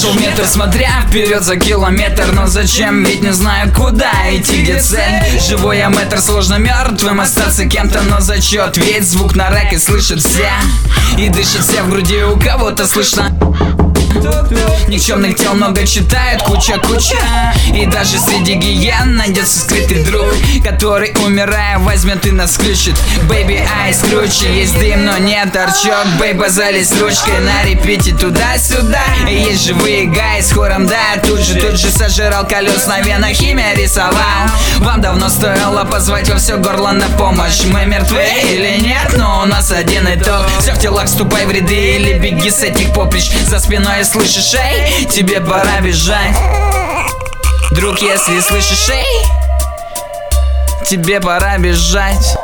Прошел метр, смотря вперед за километр. Но зачем, ведь не знаю, куда идти, где цель. Живой я мэтр, сложно мертвым остаться кем-то, но зачет. Ведь звук на рэке слышит все, и дышит все в груди, у кого-то слышно. Никчемных тел много читают, куча. И даже среди гиен найдется скрытый друг, который, умирая, возьмет и нас включит. Baby Eyes круче, есть дым, но нет торчок. Бейба, залезь ручкой на репите туда-сюда. И есть живые гайс хором, да, тут же сожрал колес на венах, имя рисовал. Вам давно стоило позвать во все горло на помощь. Мы мертвы или нет, но у нас один итог. Все в телах, ступай в ряды или беги с этих поприщ. За спиной слышишь, эй, тебе пора бежать. Друг, если слышишь, эй, тебе пора бежать.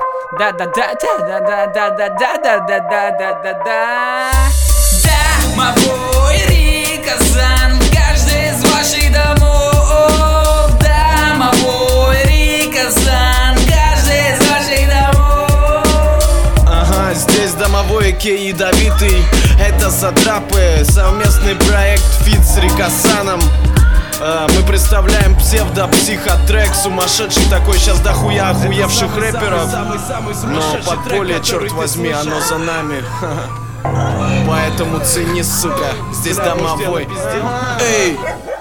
Да-да-да-да-да-да-да-да-да-да-да-да. Домовой Риказан, каждый из ваших домов. Домовой Риказан, каждый из ваших домов. Ага, здесь домовой Кей ядовитый. Это Сатрапы, совместный проект фит с Рикасаном. Мы представляем псевдо-психотрек. Сумасшедший такой, сейчас дохуя охуевших рэперов. Но подполье, черт возьми, оно за нами. Поэтому цени, сука, здесь домовой. Эй!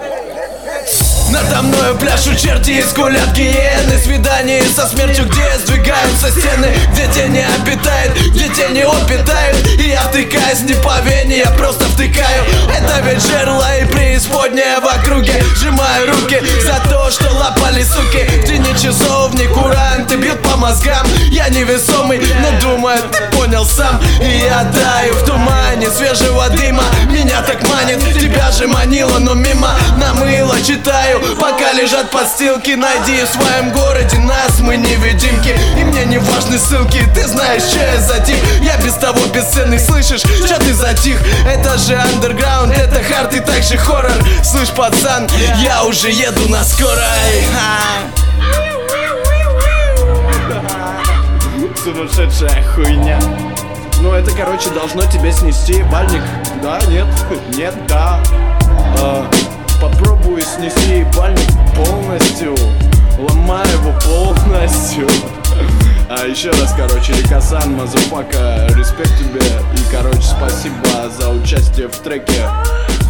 Надо мною пляшут черти и скулят гиены. Свидание со смертью, где сдвигаются стены, где тени обитают, где тени опитают. И я втыкаюсь не по вене, я просто втыкаю. Это ведь жерло и преисподняя в округе. Сжимаю руки за то, что лапали суки. В тени часовни куранты бьют по мозгам. Я невесомый, но думаю, ты понял сам. И я таю в тумане свежего дыма. Меня так манит, тебя же манило, но мимо намыло. Читаю, пока лежат подстилки. Найди в своем городе нас, мы невидимки. И мне не важны ссылки, ты знаешь, что я за тип. Я без того бесценный, слышишь, что ты затих? Это же андерграунд, это хард и также хоррор. Слышь, пацан, я уже еду на скорой. Сумасшедшая хуйня. Ну это, короче, должно тебя снести, бальник. Да, нет, нет, да. Попробую снести ебальник полностью. Ломаю его полностью. А еще раз, короче, Рикасан, мазафака, респект тебе. И, короче, спасибо за участие в треке.